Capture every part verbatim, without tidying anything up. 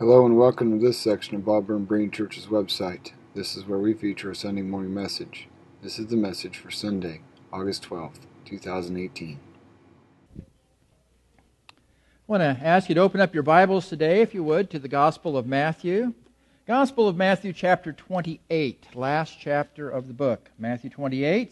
Hello and welcome to this section of Bob Burn Brain Church's website. This is where we feature a Sunday morning message. This is the message for Sunday, August twelfth, two thousand eighteen. I want to ask you to open up your Bibles today, if you would, to the Gospel of Matthew. Gospel of Matthew chapter twenty-eight, last chapter of the book. Matthew twenty-eight.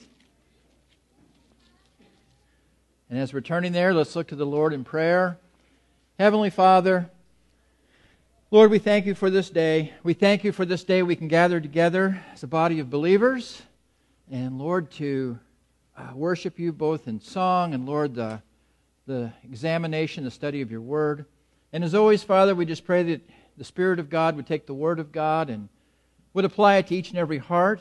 And as we're turning there, let's look to the Lord in prayer. Heavenly Father, Lord, we thank you for this day. We thank you for this day we can gather together as a body of believers. And Lord, to uh, worship you both in song and, Lord, the, the examination, the study of your word. And as always, Father, we just pray that the Spirit of God would take the word of God and would apply it to each and every heart,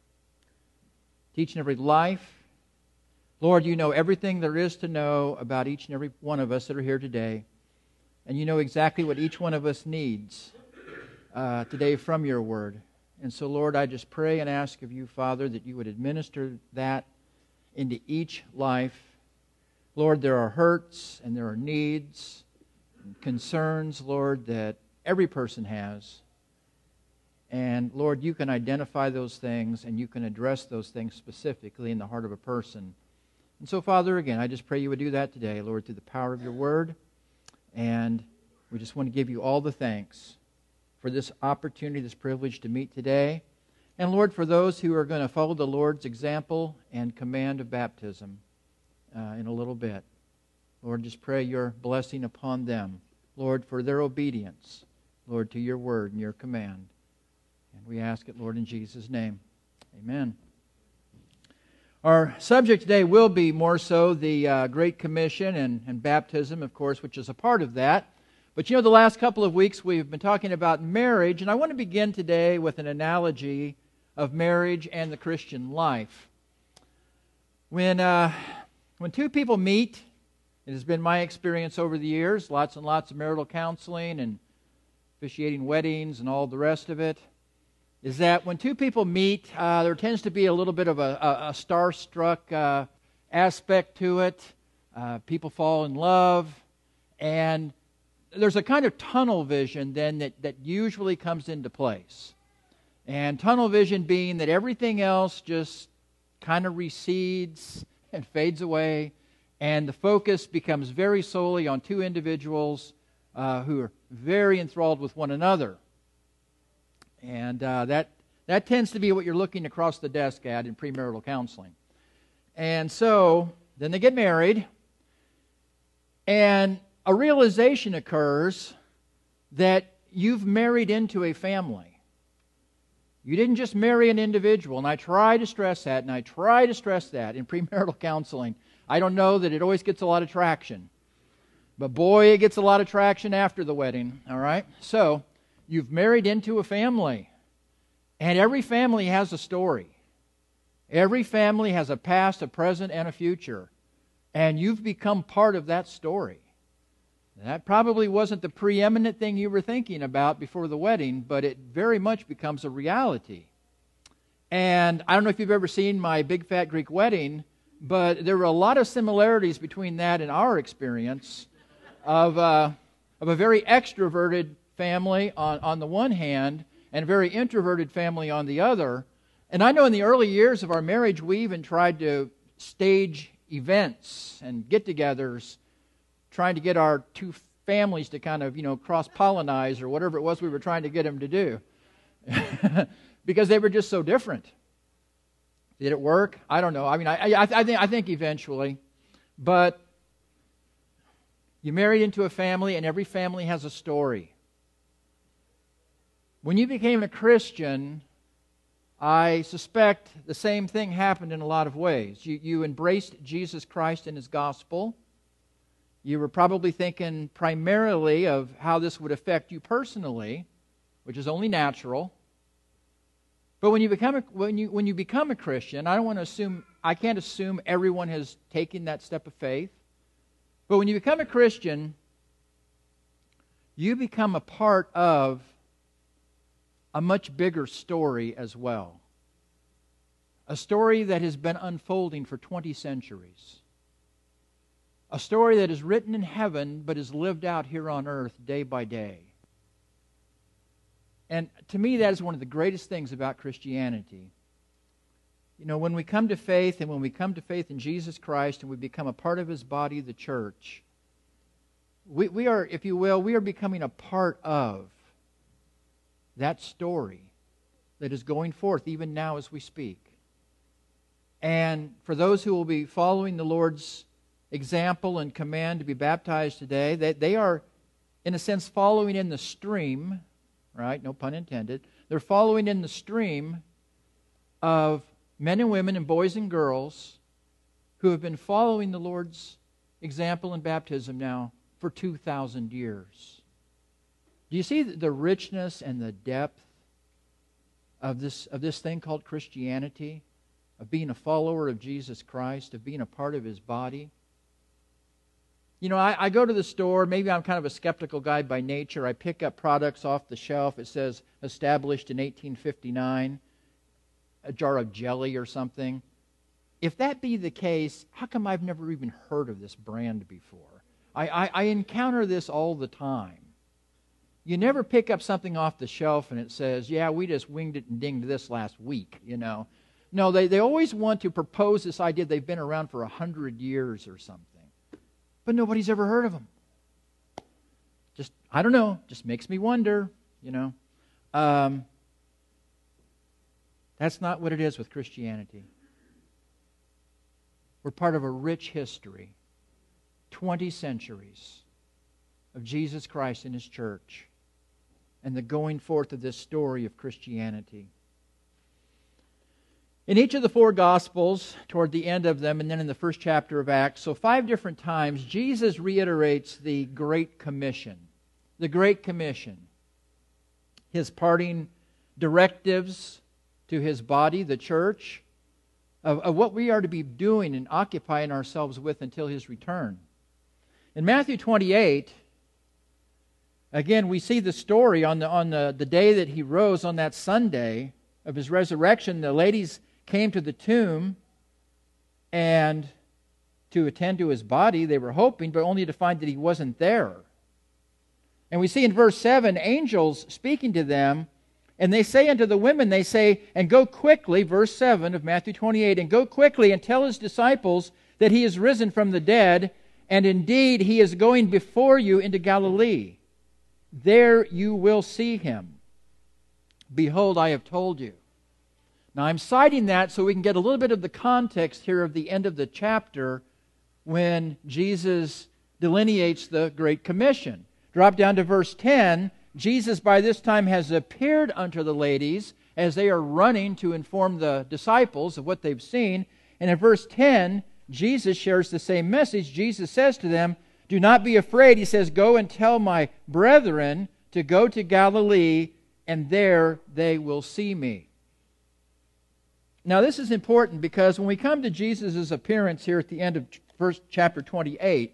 to each and every life. Lord, you know everything there is to know about each and every one of us that are here today. And you know exactly what each one of us needs uh, today from your word. And so, Lord, I just pray and ask of you, Father, that you would administer that into each life. Lord, there are hurts and there are needs and concerns, Lord, that every person has. And, Lord, you can identify those things and you can address those things specifically in the heart of a person. And so, Father, again, I just pray you would do that today, Lord, through the power of your word. And we just want to give you all the thanks for this opportunity, this privilege to meet today. And Lord, for those who are going to follow the Lord's example and command of baptism uh, in a little bit. Lord, just pray your blessing upon them. Lord, for their obedience, Lord, to your word and your command. And we ask it, Lord, in Jesus' name. Amen. Our subject today will be more so the uh, Great Commission and, and baptism, of course, which is a part of that. But you know, the last couple of weeks we've been talking about marriage, and I want to begin today with an analogy of marriage and the Christian life. When, uh, when two people meet, it has been my experience over the years, lots and lots of marital counseling and officiating weddings and all the rest of it, is that when two people meet, uh, there tends to be a little bit of a, a, a starstruck uh, aspect to it. Uh, people fall in love, and there's a kind of tunnel vision then that, that usually comes into place. And tunnel vision being that everything else just kind of recedes and fades away, and the focus becomes very solely on two individuals uh, who are very enthralled with one another. And uh, that that tends to be what you're looking across the desk at in premarital counseling. And so, then they get married, and a realization occurs that you've married into a family. You didn't just marry an individual, and I try to stress that, and I try to stress that in premarital counseling. I don't know that it always gets a lot of traction, but boy, it gets a lot of traction after the wedding, all right? So, you've married into a family, and every family has a story. Every family has a past, a present, and a future, and you've become part of that story. That probably wasn't the preeminent thing you were thinking about before the wedding, but it very much becomes a reality. And I don't know if you've ever seen My Big Fat Greek Wedding, but there were a lot of similarities between that and our experience of, uh, of a very extroverted family on, on the one hand and a very introverted family on the other. And I know in the early years of our marriage, we even tried to stage events and get-togethers, trying to get our two families to kind of, you know, cross-pollinize or whatever it was we were trying to get them to do. Because they were just so different. Did it work? I don't know. I mean, I, I, I, think, I think eventually. But you married into a family, and every family has a story. When you became a Christian, I suspect the same thing happened in a lot of ways. You, you embraced Jesus Christ and His gospel. You were probably thinking primarily of how this would affect you personally, which is only natural. But when you become a, when you when you become a Christian, I don't want to assume I can't assume everyone has taken that step of faith. But when you become a Christian, you become a part of a much bigger story as well. A story that has been unfolding for twenty centuries. A story that is written in heaven but is lived out here on earth day by day. And to me, that is one of the greatest things about Christianity. You know, when we come to faith, and when we come to faith in Jesus Christ, and we become a part of His body, the church, we, we are, if you will, we are becoming a part of that story that is going forth even now as we speak. And for those who will be following the Lord's example and command to be baptized today, they, they are, in a sense, following in the stream, right? No pun intended. They're following in the stream of men and women and boys and girls who have been following the Lord's example in baptism now for two thousand years. Do you see the richness and the depth of this, of this thing called Christianity? Of being a follower of Jesus Christ, of being a part of His body? You know, I, I go to the store, maybe I'm kind of a skeptical guy by nature. I pick up products off the shelf. It says established in eighteen fifty-nine, a jar of jelly or something. If that be the case, how come I've never even heard of this brand before? I, I, I encounter this all the time. You never pick up something off the shelf and it says, yeah, we just winged it and dinged this last week, you know. No, they, they always want to propose this idea they've been around for a hundred years or something. But nobody's ever heard of them. Just, I don't know, just makes me wonder, you know. Um, that's not what it is with Christianity. We're part of a rich history, twenty centuries of Jesus Christ and His church, and the going forth of this story of Christianity. In each of the four Gospels, toward the end of them, and then in the first chapter of Acts, so five different times, Jesus reiterates the Great Commission. The Great Commission. His parting directives to His body, the church, of, of what we are to be doing and occupying ourselves with until His return. In Matthew twenty-eight, again, we see the story on the, on the, the day that He rose, on that Sunday of His resurrection. The ladies came to the tomb and to attend to His body, they were hoping, but only to find that He wasn't there. And we see in verse seven, angels speaking to them, and they say unto the women, they say, and go quickly, verse seven of Matthew twenty-eight, and go quickly and tell His disciples that He is risen from the dead, and indeed He is going before you into Galilee. There you will see Him. Behold, I have told you. Now, I'm citing that so we can get a little bit of the context here of the end of the chapter when Jesus delineates the Great Commission. Drop down to verse ten. Jesus by this time has appeared unto the ladies as they are running to inform the disciples of what they've seen. And in verse ten, Jesus shares the same message. Jesus says to them, do not be afraid. He says, go and tell my brethren to go to Galilee, and there they will see me. Now, this is important because when we come to Jesus' appearance here at the end of first chapter twenty-eight,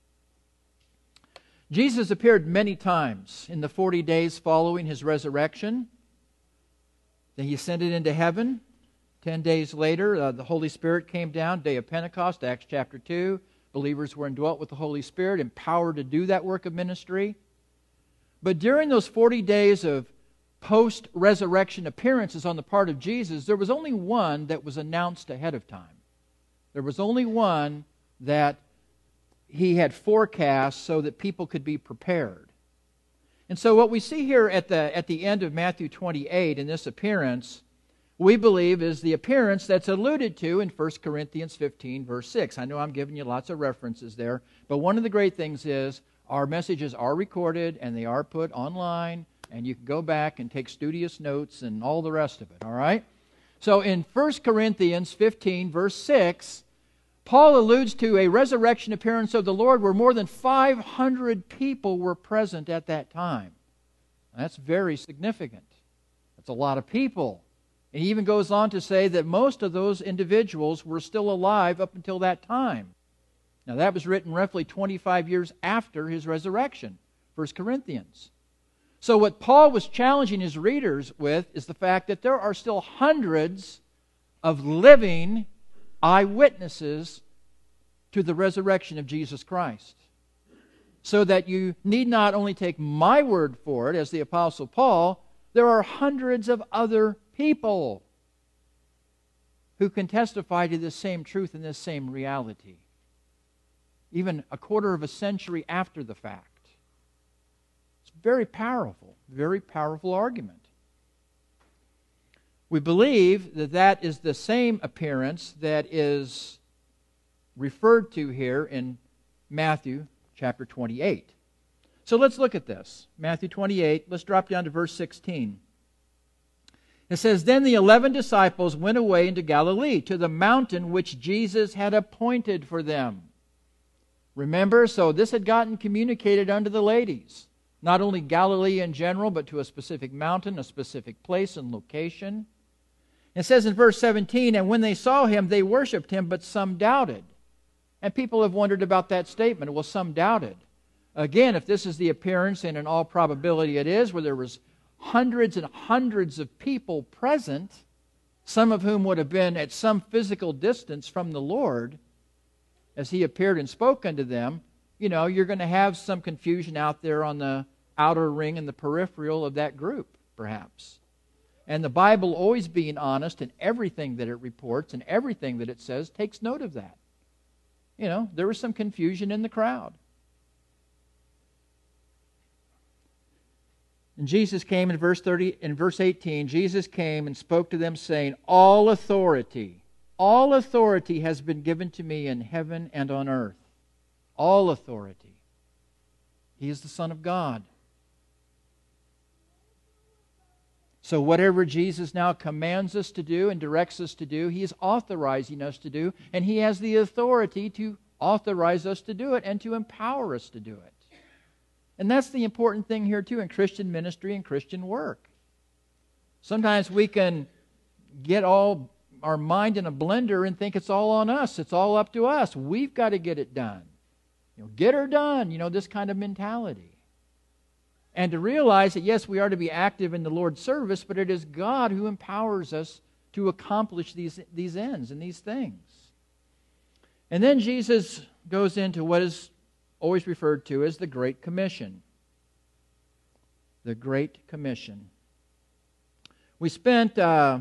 Jesus appeared many times in the forty days following His resurrection. Then He ascended into heaven. Ten days later, uh, the Holy Spirit came down, day of Pentecost, Acts chapter two. Believers were indwelt with the Holy Spirit, empowered to do that work of ministry. But during those forty days of post-resurrection appearances on the part of Jesus, there was only one that was announced ahead of time. There was only one that He had forecast so that people could be prepared. And so what we see here at the, at the end of Matthew twenty-eight in this appearance, we believe is the appearance that's alluded to in First Corinthians fifteen, verse six. I know I'm giving you lots of references there, but one of the great things is our messages are recorded and they are put online, and you can go back and take studious notes and all the rest of it, all right? So in First Corinthians fifteen, verse six, Paul alludes to a resurrection appearance of the Lord where more than five hundred people were present at that time. That's very significant. That's a lot of people. And he even goes on to say that most of those individuals were still alive up until that time. Now that was written roughly twenty-five years after his resurrection, First Corinthians. So what Paul was challenging his readers with is the fact that there are still hundreds of living eyewitnesses to the resurrection of Jesus Christ. So that you need not only take my word for it, as the Apostle Paul, There are hundreds of other people who can testify to this same truth and this same reality, even a quarter of a century after the fact. It's very powerful, very powerful argument. We believe that that is the same appearance that is referred to here in Matthew chapter twenty-eight. So let's look at this. Matthew twenty-eight, let's drop down to verse sixteen. It says, "Then the eleven disciples went away into Galilee, to the mountain which Jesus had appointed for them." Remember, so this had gotten communicated unto the ladies. Not only Galilee in general, but to a specific mountain, a specific place and location. It says in verse seventeen, "And when they saw him, they worshipped him, but some doubted." And people have wondered about that statement. Well, some doubted. Again, if this is the appearance, and in all probability it is, where there was hundreds and hundreds of people present, some of whom would have been at some physical distance from the Lord, as he appeared and spoke unto them, you know, you're going to have some confusion out there on the outer ring and the peripheral of that group, perhaps. And the Bible, always being honest in everything that it reports and everything that it says, takes note of that. You know, there was some confusion in the crowd. And Jesus came in verse thirty, in verse eighteen, Jesus came and spoke to them, saying, "All authority, all authority has been given to me in heaven and on earth." All authority. He is the Son of God. So whatever Jesus now commands us to do and directs us to do, He is authorizing us to do, and He has the authority to authorize us to do it and to empower us to do it. And that's the important thing here too in Christian ministry and Christian work. Sometimes we can get all our mind in a blender and think it's all on us. It's all up to us. We've got to get it done. You know, get her done, you know, this kind of mentality. And to realize that, yes, we are to be active in the Lord's service, but it is God who empowers us to accomplish these, these ends and these things. And then Jesus goes into what is always referred to as the Great Commission. The Great Commission. We spent uh,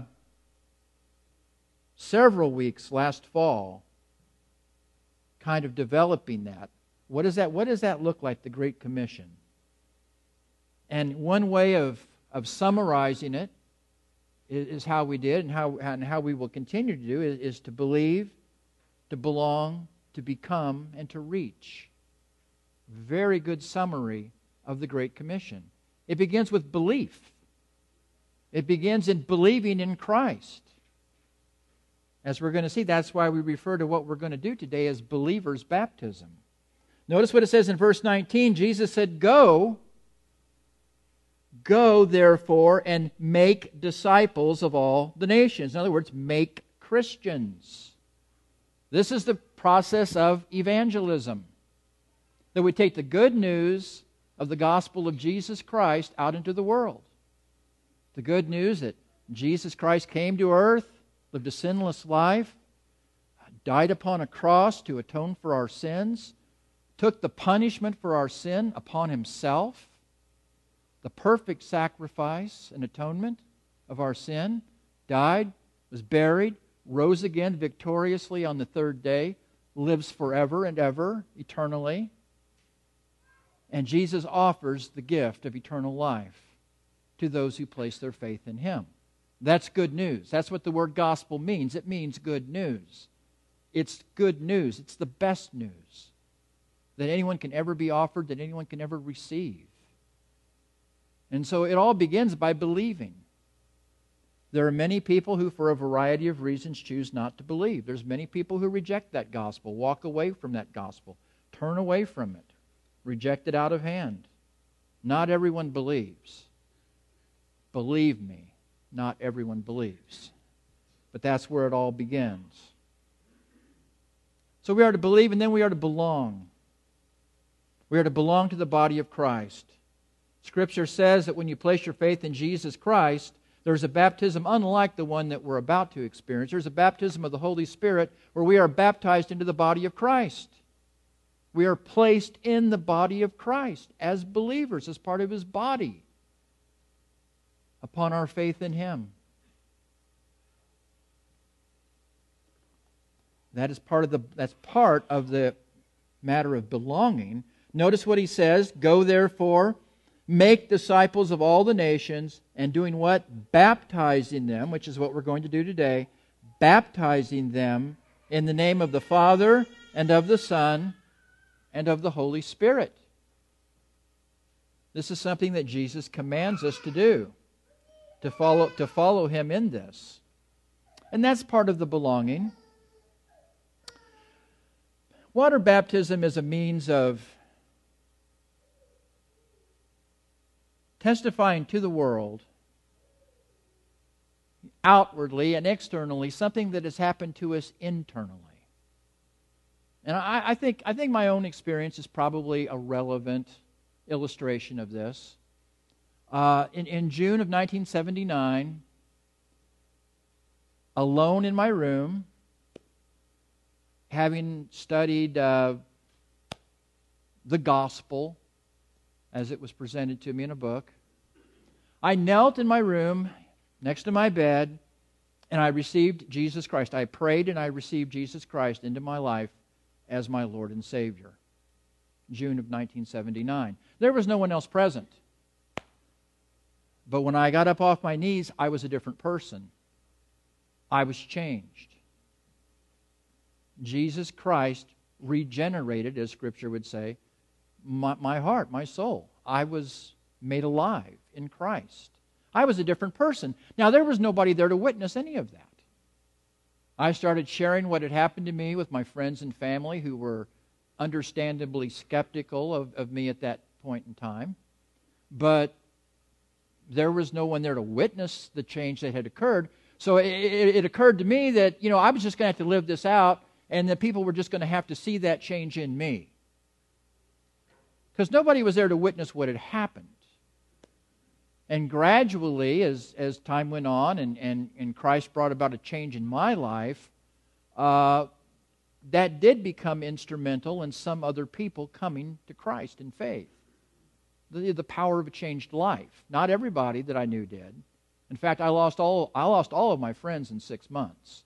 several weeks last fall kind of developing that. What does that, what does that look like, the Great Commission? And one way of, of summarizing it is, is how we did and how, and how we will continue to do is, is to believe, to belong, to become, and to reach. Very good summary of the Great Commission. It begins with belief. It begins in believing in Christ. As we're going to see, that's why we refer to what we're going to do today as believers' baptism. Notice what it says in verse nineteen. Jesus said, "Go, go therefore and make disciples of all the nations." In other words, make Christians. This is the process of evangelism. That we take the good news of the gospel of Jesus Christ out into the world. The good news that Jesus Christ came to earth, lived a sinless life, died upon a cross to atone for our sins, took the punishment for our sin upon Himself, the perfect sacrifice and atonement of our sin, died, was buried, rose again victoriously on the third day, lives forever and ever, eternally. And Jesus offers the gift of eternal life to those who place their faith in Him. That's good news. That's what the word gospel means. It means good news. It's good news. It's the best news that anyone can ever be offered, that anyone can ever receive. And so it all begins by believing. There are many people who, for a variety of reasons, choose not to believe. There's many people who reject that gospel, walk away from that gospel, turn away from it, reject it out of hand. Not everyone believes. Believe me, not everyone believes. But that's where it all begins. So we are to believe, and then we are to belong. We are to belong to the body of Christ. Scripture says that when you place your faith in Jesus Christ, there's a baptism unlike the one that we're about to experience. There's a baptism of the Holy Spirit where we are baptized into the body of Christ. We are placed in the body of Christ as believers, as part of His body. upon our faith in Him. That is part of the that's part of the matter of belonging. Notice what he says, go therefore, make disciples of all the nations, and doing what? Baptizing them, which is what we're going to do today, baptizing them in the name of the Father and of the Son and of the Holy Spirit. This is something that Jesus commands us to do, to follow, to follow Him in this. And that's part of the belonging. Water baptism is a means of testifying to the world, outwardly and externally, something that has happened to us internally. And I, I think I think my own experience is probably a relevant illustration of this. Uh, in, in June of nineteen seventy-nine, alone in my room, having studied uh, the gospel as it was presented to me in a book, I knelt in my room next to my bed and I received Jesus Christ. I prayed and I received Jesus Christ into my life as my Lord and Savior. June of nineteen seventy-nine. There was no one else present. But when I got up off my knees, I was a different person. I was changed. Jesus Christ regenerated, as Scripture would say, my, my heart, my soul. I was made alive in Christ. I was a different person. Now, there was nobody there to witness any of that. I started sharing what had happened to me with my friends and family who were understandably skeptical of, of me at that point in time. But there was no one there to witness the change that had occurred. So it, it, it occurred to me that, you know, I was just going to have to live this out, and that people were just going to have to see that change in me. Because nobody was there to witness what had happened. And gradually, as, as time went on and, and, and Christ brought about a change in my life, uh, that did become instrumental in some other people coming to Christ in faith. The, the power of a changed life. Not everybody that I knew did. In fact, I lost all I lost all of my friends in six months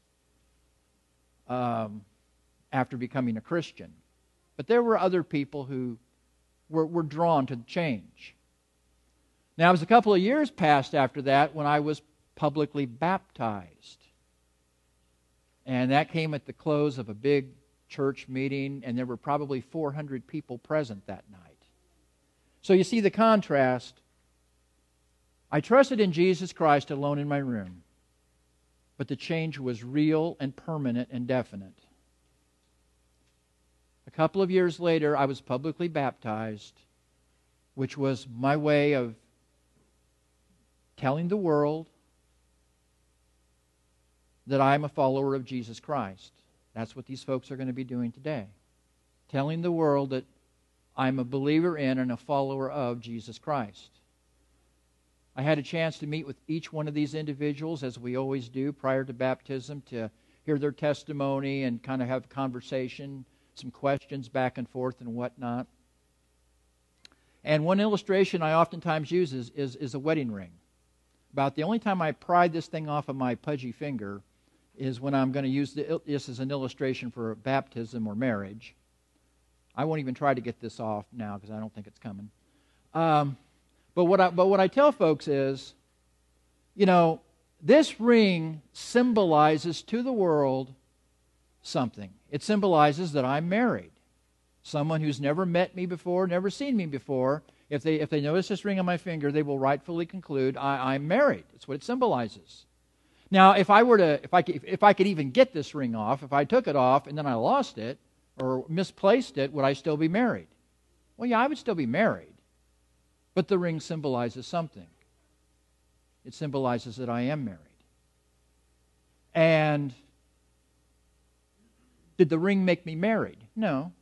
um, after becoming a Christian. But there were other people who were, were drawn to the change. Now, it was a couple of years passed after that when I was publicly baptized. And that came at the close of a big church meeting, and there were probably four hundred people present that night. So you see the contrast. I trusted in Jesus Christ alone in my room, but the change was real and permanent and definite. A couple of years later, I was publicly baptized, which was my way of telling the world that I'm a follower of Jesus Christ. That's what these folks are going to be doing today. Telling the world that I'm a believer in and a follower of Jesus Christ. I had a chance to meet with each one of these individuals, as we always do prior to baptism, to hear their testimony and kind of have a conversation, some questions back and forth and whatnot. And one illustration I oftentimes use is, is, is a wedding ring. About the only time I pried this thing off of my pudgy finger is when I'm going to use this as an illustration for baptism or marriage. I won't even try to get this off now because I don't think it's coming. Um, but what I but what I tell folks is, you know, this ring symbolizes to the world something. It symbolizes that I'm married. Someone who's never met me before, never seen me before, if they if they notice this ring on my finger, they will rightfully conclude I, I'm married. That's what it symbolizes. Now, if I were to, if I could, if I could even get this ring off, if I took it off and then I lost it or misplaced it, would I still be married? Well, yeah, I would still be married. But the ring symbolizes something. It symbolizes that I am married. And did the ring make me married? No.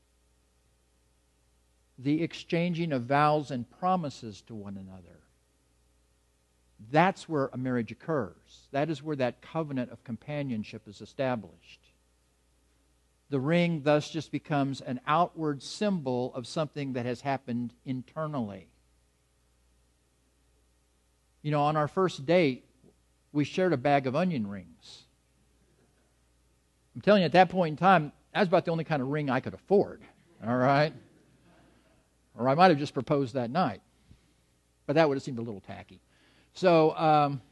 The exchanging of vows and promises to one another. That's where a marriage occurs. That is where that covenant of companionship is established. The ring thus just becomes an outward symbol of something that has happened internally. You know, on our first date, we shared a bag of onion rings. I'm telling you, at that point in time, that was about the only kind of ring I could afford. All right? Or I might have just proposed that night. But that would have seemed a little tacky. So, um,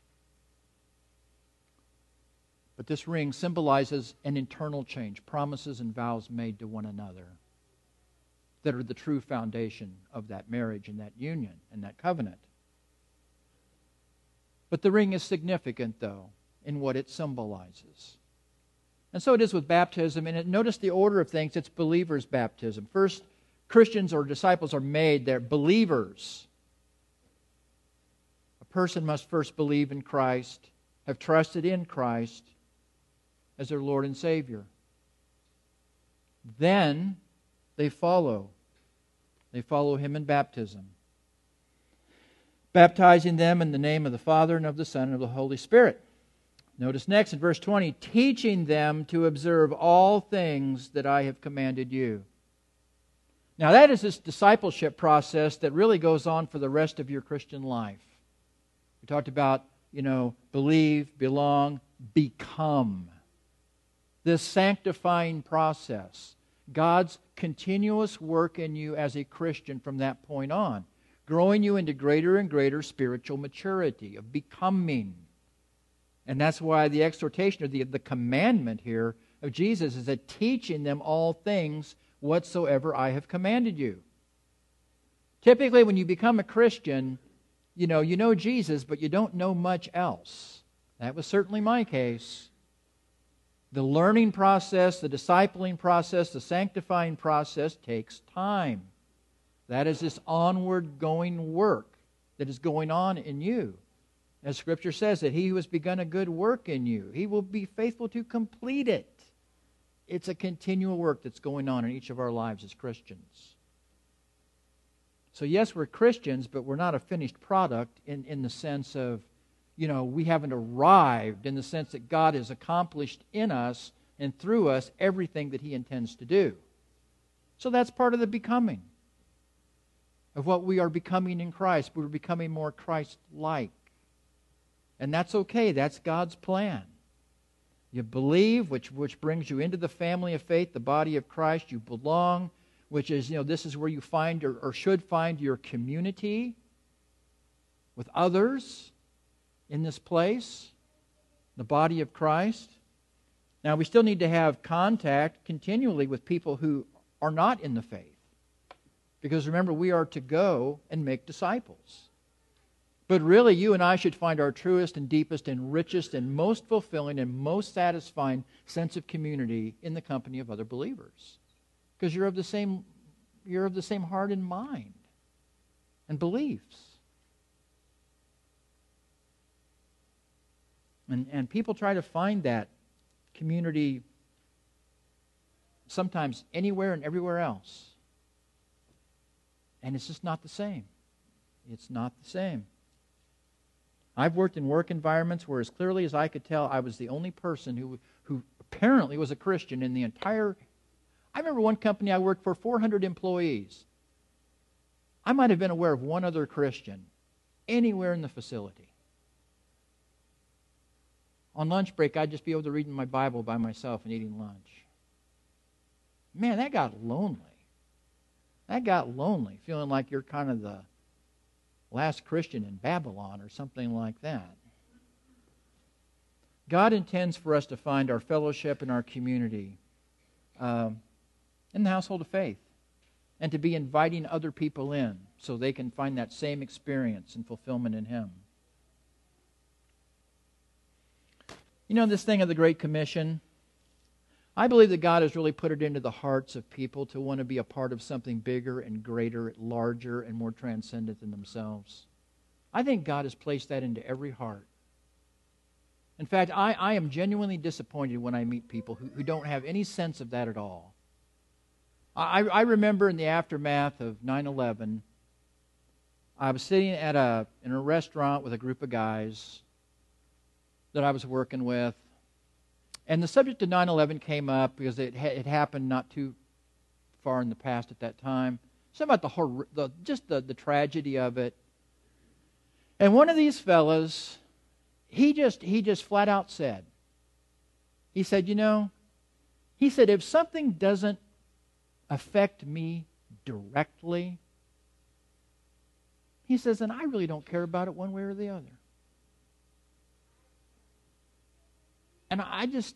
but this ring symbolizes an internal change, promises and vows made to one another that are the true foundation of that marriage and that union and that covenant. But the ring is significant, though, in what it symbolizes. And so it is with baptism. And it, notice the order of things. It's believers' baptism. First, Christians or disciples are made. They're believers. A person must first believe in Christ, have trusted in Christ as their Lord and Savior. Then they follow. They follow Him in baptism, baptizing them in the name of the Father and of the Son and of the Holy Spirit. Notice next in verse twenty, teaching them to observe all things that I have commanded you. Now that is this discipleship process that really goes on for the rest of your Christian life. We talked about, you know, believe, belong, become. This sanctifying process. God's continuous work in you as a Christian from that point on, growing you into greater and greater spiritual maturity, of becoming. And that's why the exhortation or the, the commandment here of Jesus is that teaching them all things whatsoever I have commanded you. Typically when you become a Christian, you know, you know Jesus, but you don't know much else. That was certainly my case. The learning process, the discipling process, the sanctifying process takes time. That is this onward going work that is going on in you. As Scripture says, that he who has begun a good work in you, he will be faithful to complete it. It's a continual work that's going on in each of our lives as Christians. So yes, we're Christians, but we're not a finished product in, in the sense of, you know, we haven't arrived, in the sense that God has accomplished in us and through us everything that He intends to do. So that's part of the becoming, of what we are becoming in Christ. We're becoming more Christ-like. And that's okay. That's God's plan. You believe, which, which brings you into the family of faith, the body of Christ. You belong, which is, you know, this is where you find or, or should find your community with others in this place, the body of Christ. Now, we still need to have contact continually with people who are not in the faith. Because remember, we are to go and make disciples. But really, you and I should find our truest and deepest and richest and most fulfilling and most satisfying sense of community in the company of other believers. Because you're of the same, you're of the same heart and mind and beliefs. And, and people try to find that community sometimes anywhere and everywhere else. And it's just not the same. It's not the same. I've worked in work environments where, as clearly as I could tell, I was the only person who, who apparently was a Christian in the entire... I remember one company I worked for, four hundred employees. I might have been aware of one other Christian anywhere in the facility. On lunch break, I'd just be able to read my Bible by myself and eating lunch. Man, that got lonely. That got lonely, feeling like you're kind of the last Christian in Babylon or something like that. God intends for us to find our fellowship and our community um, in the household of faith, and to be inviting other people in so they can find that same experience and fulfillment in Him. You know, this thing of the Great Commission, I believe that God has really put it into the hearts of people to want to be a part of something bigger and greater, larger and more transcendent than themselves. I think God has placed that into every heart. In fact, I, I am genuinely disappointed when I meet people who, who don't have any sense of that at all. I, I remember in the aftermath of nine eleven, I was sitting at a in a restaurant with a group of guys that I was working with. And the subject of nine eleven came up because it had, it happened not too far in the past at that time. Something about the whole, the, just the, the tragedy of it. And one of these fellas, he just he just flat out said, he said, you know, he said, if something doesn't affect me directly, he says, then I really don't care about it one way or the other. And I just,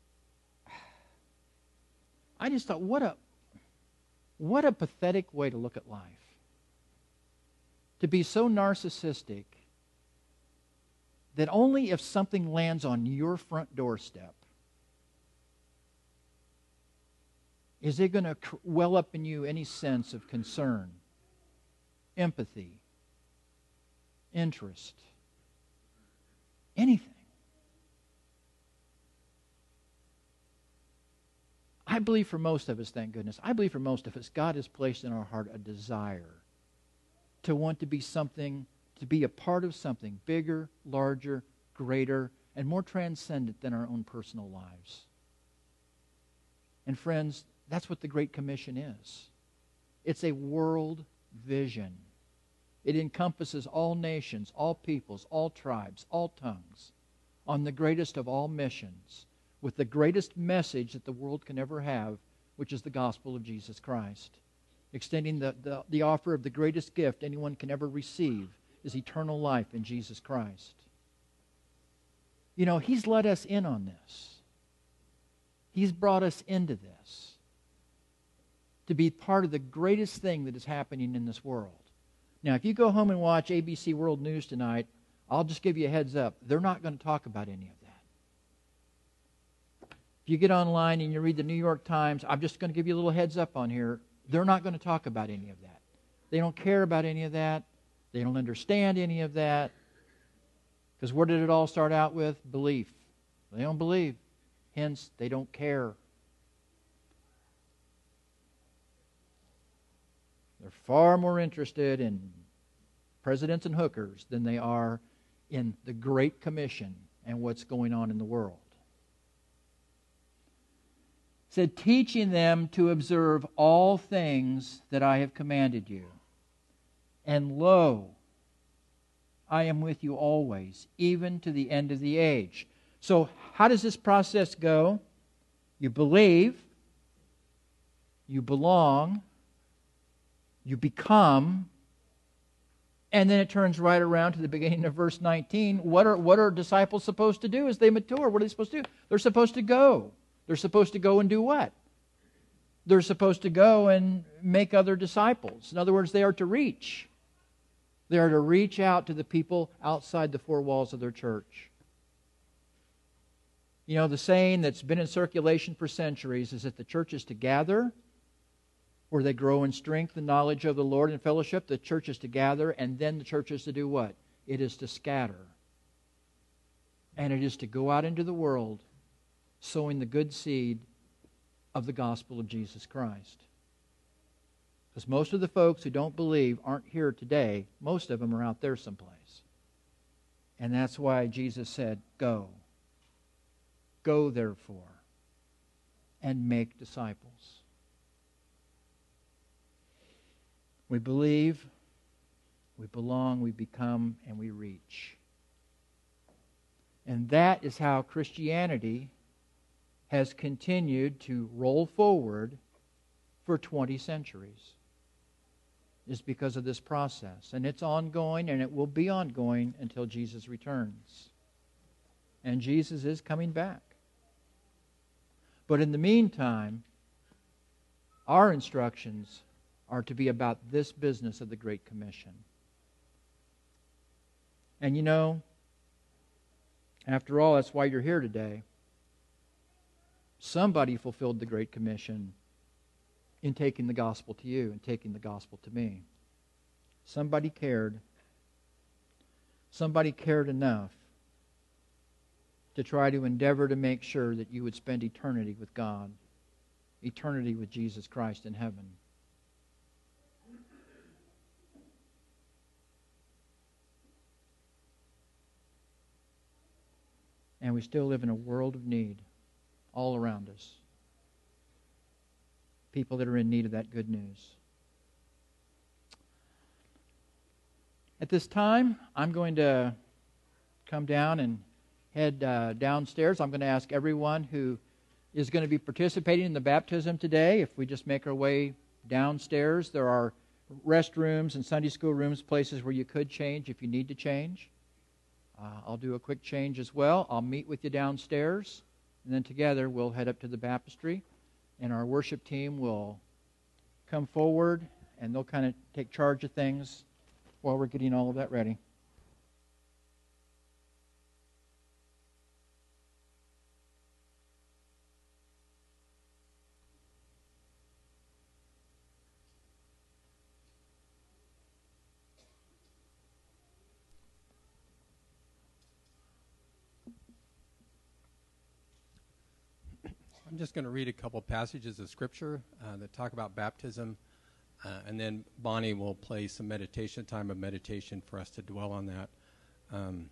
I just thought, what a, what a pathetic way to look at life. To be so narcissistic that only if something lands on your front doorstep is it going to well up in you any sense of concern, empathy, interest, anything. I believe for most of us, thank goodness, I believe for most of us, God has placed in our heart a desire to want to be something, to be a part of something bigger, larger, greater, and more transcendent than our own personal lives. And friends, that's what the Great Commission is. It's a world vision. It encompasses all nations, all peoples, all tribes, all tongues, on the greatest of all missions, with the greatest message that the world can ever have, which is the gospel of Jesus Christ. Extending the, the, the offer of the greatest gift anyone can ever receive is eternal life in Jesus Christ. You know, He's let us in on this. He's brought us into this to be part of the greatest thing that is happening in this world. Now, if you go home and watch A B C World News tonight, I'll just give you a heads up. They're not going to talk about any of that. If you get online and you read the New York Times, I'm just going to give you a little heads up on here. They're not going to talk about any of that. They don't care about any of that. They don't understand any of that. Because where did it all start out with? Belief. They don't believe. Hence, they don't care. They're far more interested in presidents and hookers than they are in the Great Commission and what's going on in the world. It said, teaching them to observe all things that I have commanded you. And lo, I am with you always, even to the end of the age. So how does this process go? You believe, you belong, you become, and then it turns right around to the beginning of verse nineteen. What are, what are disciples supposed to do as they mature? What are they supposed to do? They're supposed to go. They're supposed to go and do what? They're supposed to go and make other disciples. In other words, they are to reach. They are to reach out to the people outside the four walls of their church. You know, the saying that's been in circulation for centuries is that the church is to gather, where they grow in strength and knowledge of the Lord and fellowship. The church is to gather, and then the church is to do what? It is to scatter. And it is to go out into the world, sowing the good seed of the gospel of Jesus Christ. Because most of the folks who don't believe aren't here today. Most of them are out there someplace. And that's why Jesus said, go. Go, therefore, and make disciples. We believe, we belong, we become, and we reach. And that is how Christianity has continued to roll forward for twenty centuries. Is because of this process. And it's ongoing, and it will be ongoing until Jesus returns. And Jesus is coming back. But in the meantime, our instructions are to be about this business of the Great Commission. And you know, after all, that's why you're here today. Somebody fulfilled the Great Commission in taking the gospel to you and taking the gospel to me. Somebody cared. Somebody cared enough to try to endeavor to make sure that you would spend eternity with God, eternity with Jesus Christ in heaven. And we still live in a world of need all around us. People that are in need of that good news. At this time, I'm going to come down and head uh, downstairs. I'm going to ask everyone who is going to be participating in the baptism today, if we just make our way downstairs, there are restrooms and Sunday school rooms, places where you could change if you need to change. Uh, I'll do a quick change as well. I'll meet with you downstairs, and then together we'll head up to the baptistry, and our worship team will come forward, and they'll kind of take charge of things while we're getting all of that ready. I'm just going to read a couple passages of Scripture uh, that talk about baptism, uh, and then Bonnie will play some meditation, time of meditation for us to dwell on that. Um,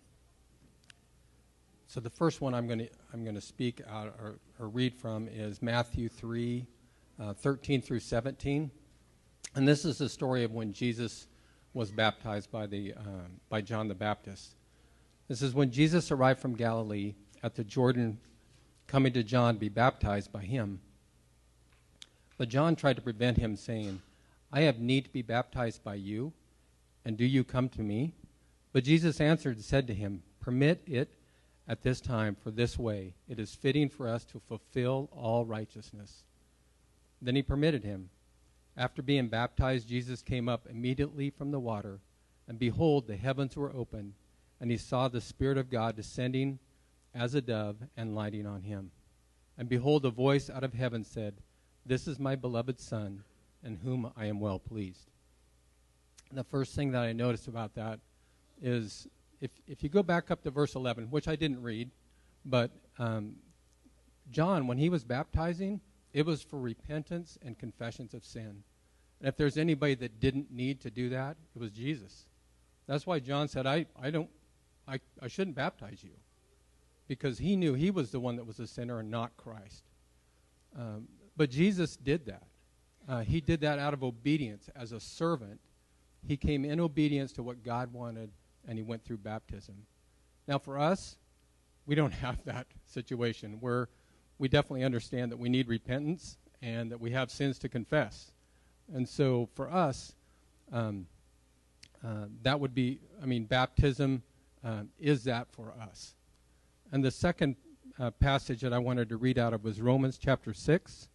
so the first one I'm going to I'm going to speak out or, or read from is Matthew three, uh, thirteen through seventeen, and this is the story of when Jesus was baptized by the uh, by John the Baptist. This is when Jesus arrived from Galilee at the Jordan, coming to John to be baptized by him. But John tried to prevent him, saying, I have need to be baptized by you, and do you come to me? But Jesus answered and said to him, Permit it at this time, for this way it is fitting for us to fulfill all righteousness. Then he permitted him. After being baptized, Jesus came up immediately from the water, and behold, the heavens were opened, and he saw the Spirit of God descending as a dove and lighting on him. And behold, a voice out of heaven said, This is my beloved Son, in whom I am well pleased. And the first thing that I noticed about that is, if if you go back up to verse eleven, which I didn't read, but um, John, when he was baptizing, it was for repentance and confessions of sin. And if there's anybody that didn't need to do that, it was Jesus. That's why John said, I, I don't, I, I shouldn't baptize you, because he knew he was the one that was a sinner and not Christ. Um, but Jesus did that. Uh, he did that out of obedience as a servant. He came in obedience to what God wanted, and he went through baptism. Now for us, we don't have that situation where we definitely understand that we need repentance and that we have sins to confess. And so for us, um, uh, that would be, I mean, baptism um, is that for us. And the second uh, passage that I wanted to read out of was Romans chapter six.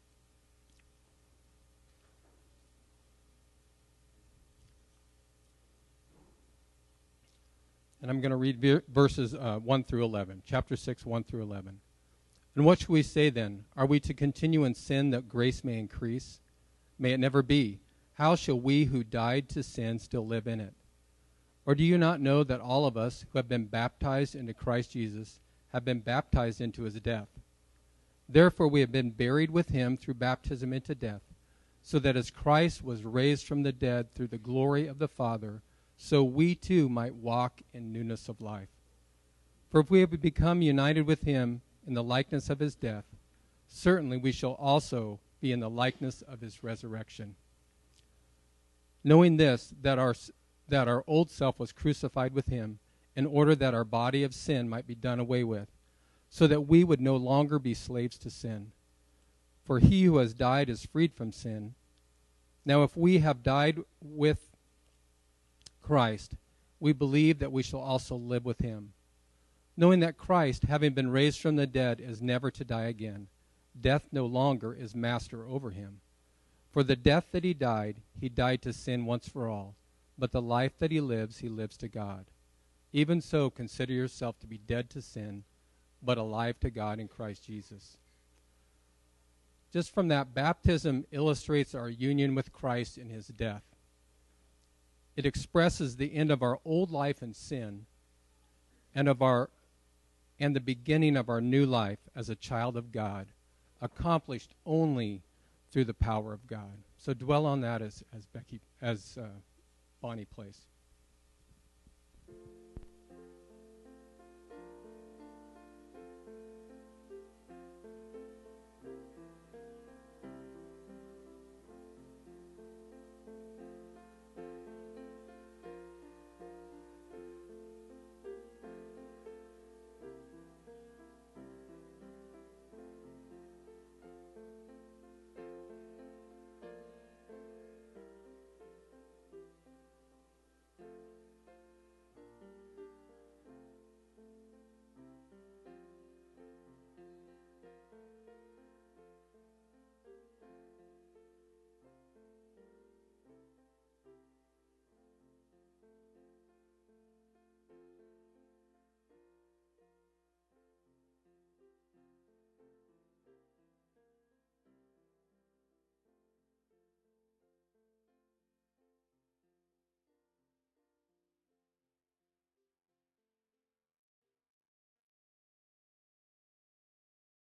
And I'm going to read ver- verses uh, one through eleven, chapter six, one through eleven. And what should we say then? Are we to continue in sin that grace may increase? May it never be. How shall we who died to sin still live in it? Or do you not know that all of us who have been baptized into Christ Jesus have been baptized into his death? Therefore we have been buried with him through baptism into death, so that as Christ was raised from the dead through the glory of the Father, so we too might walk in newness of life. For if we have become united with him in the likeness of his death, certainly we shall also be in the likeness of his resurrection. Knowing this, that our that our old self was crucified with him, in order that our body of sin might be done away with, so that we would no longer be slaves to sin. For he who has died is freed from sin. Now if we have died with Christ, we believe that we shall also live with him, knowing that Christ, having been raised from the dead, is never to die again. Death no longer is master over him. For the death that he died, he died to sin once for all, but the life that he lives, he lives to God. Even so, consider yourself to be dead to sin, but alive to God in Christ Jesus. Just from that, baptism illustrates our union with Christ in his death. It expresses the end of our old life in sin and of our and the beginning of our new life as a child of God, accomplished only through the power of God. So dwell on that as as Becky as uh, Bonnie plays.